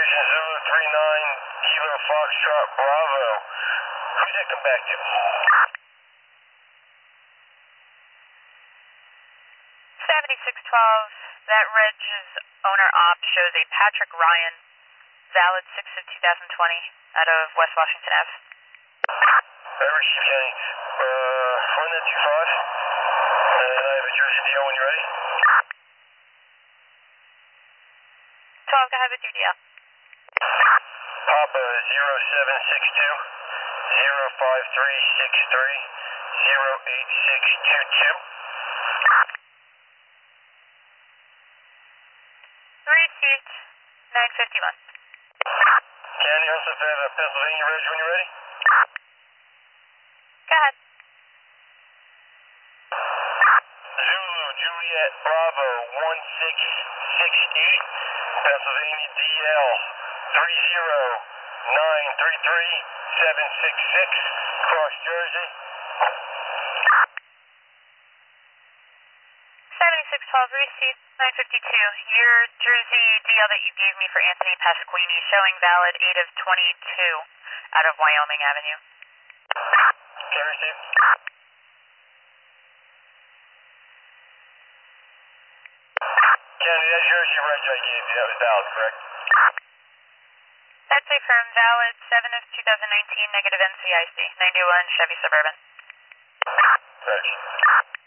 Operation Zulu 39, Kilo Foxtrot Bravo. Who's that come back to? 7612, that reg's owner op shows a Patrick Ryan, valid 6 of 2020, out of West Washington Ave. Richie County, run that 25, and I have a Jersey DL when you're ready. 12, go ahead with your DL. Papa 0762 05363 08622. Received, 951. County, also have a Pennsylvania reg when you're ready. Go ahead. Zulu Juliet Bravo 1668, Pennsylvania DL 30933 Cross Jersey. 7612, received, 952. Your Jersey DL that you gave me for Anthony Pasquini showing valid 8 of 22 out of Wyoming Avenue. Okay, received. County, that Jersey reg I gave you, that was valid, correct? That's a firm, valid 7 of 2019, negative NCIC, 91 Chevy Suburban. Reg.